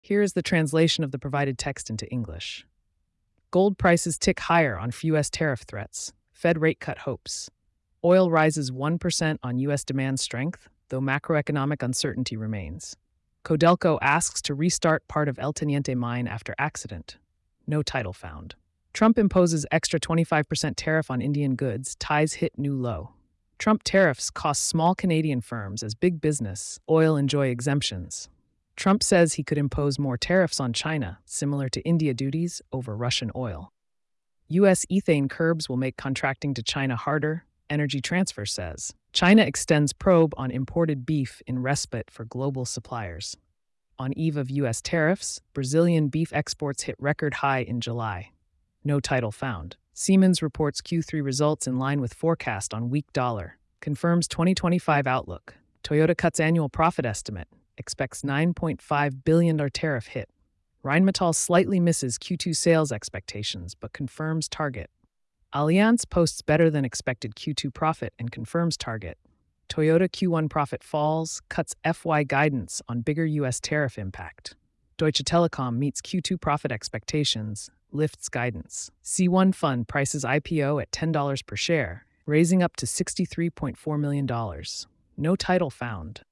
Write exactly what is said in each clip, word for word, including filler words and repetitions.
Here is the translation of the provided text into English. Gold prices tick higher on U S tariff threats. Fed rate cut hopes. Oil rises one percent on U S demand strength, though macroeconomic uncertainty remains. Codelco asks to restart part of El Teniente mine after accident. No title found. Trump imposes extra twenty-five percent tariff on Indian goods. Ties hit new low. Trump tariffs cost small Canadian firms as big business, oil enjoy exemptions. Trump says he could impose more tariffs on China, similar to India duties over Russian oil. U S ethane curbs will make contracting to China harder, Energy Transfer says. China extends probe on imported beef in respite for global suppliers. On eve of U S tariffs, Brazilian beef exports hit record high in July. No title found. Siemens reports Q three results in line with forecast on weak dollar. Confirms twenty twenty-five outlook. Toyota cuts annual profit estimate. Expects nine point five billion dollars tariff hit. Rheinmetall slightly misses Q two sales expectations but confirms target. Allianz posts better than expected Q two profit and confirms target. Toyota Q one profit falls, cuts F Y guidance on bigger U S tariff impact. Deutsche Telekom meets Q two profit expectations, lifts guidance. C one Fund prices I P O at ten dollars per share, raising up to sixty-three point four million dollars. No title found.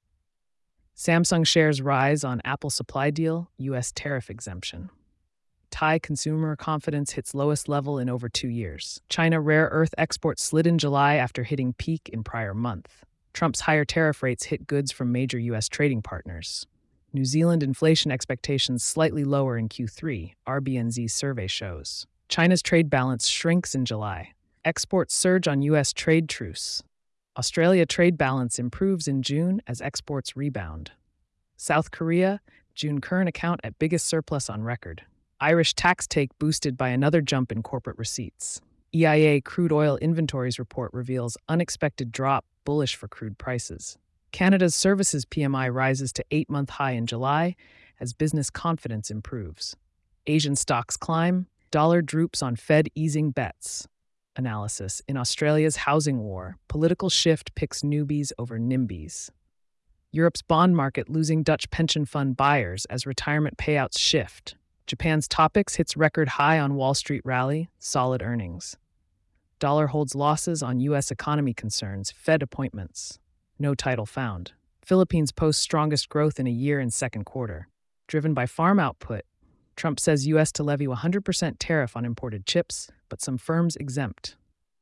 Samsung shares rise on Apple supply deal, U S tariff exemption. Thai consumer confidence hits lowest level in over two years. China rare earth exports slid in July after hitting peak in prior month. Trump's higher tariff rates hit goods from major U S trading partners. New Zealand inflation expectations slightly lower in Q three, R B N Z survey shows. China's trade balance shrinks in July. Exports surge on U S trade truce. Australia trade balance improves in June as exports rebound. South Korea, June current account at biggest surplus on record. Irish tax take boosted by another jump in corporate receipts. E I A crude oil inventories report reveals unexpected drop, bullish for crude prices. Canada's services P M I rises to eight-month high in July as business confidence improves. Asian stocks climb, dollar droops on Fed easing bets. Analysis. In Australia's housing war, political shift picks newbies over NIMBYs. Europe's bond market losing Dutch pension fund buyers as retirement payouts shift. Japan's Topix hits record high on Wall Street rally, solid earnings. Dollar holds losses on U S economy concerns, Fed appointments. No title found. Philippines posts strongest growth in a year in second quarter. Driven by farm output, Trump says U S to levy one hundred percent tariff on imported chips, but some firms exempt.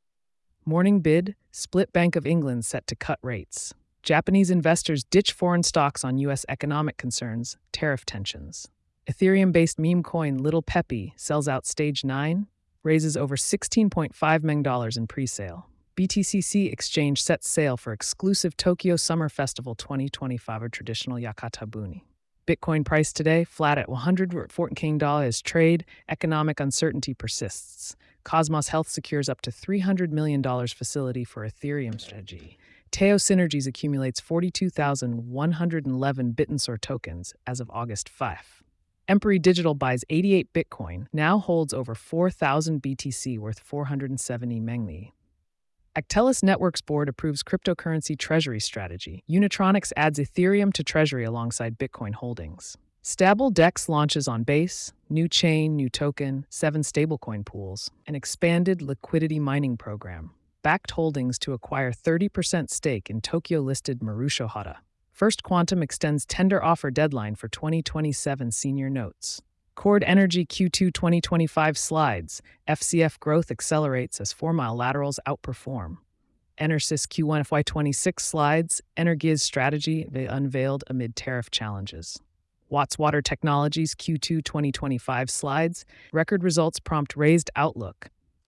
Morning bid, split Bank of England set to cut rates. Japanese investors ditch foreign stocks on U S economic concerns, tariff tensions. Ethereum-based meme coin Little Peppy sells out stage nine, raises over sixteen point five million dollars in pre-sale. B T C C exchange sets sail for exclusive Tokyo Summer Festival twenty twenty-five or traditional Yakatabuni. Bitcoin price today, flat at one hundred fourteen dollars as trade, economic uncertainty persists. Cosmos Health secures up to three hundred million dollars facility for Ethereum strategy. Teo Synergies accumulates forty-two thousand one hundred eleven Bitensor tokens as of August fifth. Empery Digital buys eighty-eight Bitcoin, now holds over four thousand B T C worth four hundred seventy Mengli. Actelis Networks board approves cryptocurrency treasury strategy. Unitronics adds Ethereum to treasury alongside Bitcoin holdings. Stable Dex launches on Base, new chain, new token, seven stablecoin pools, an expanded liquidity mining program. Backed holdings to acquire thirty percent stake in Tokyo-listed Marusho Hata. First Quantum extends tender offer deadline for twenty twenty-seven senior notes. Chord Energy Q two twenty twenty-five slides. F C F growth accelerates as four-mile laterals outperform. Enersys Q one F Y twenty-six slides. Energia's strategy they unveiled amid tariff challenges. Watts Water Technologies Q two twenty twenty-five slides. Record results prompt raised outlook.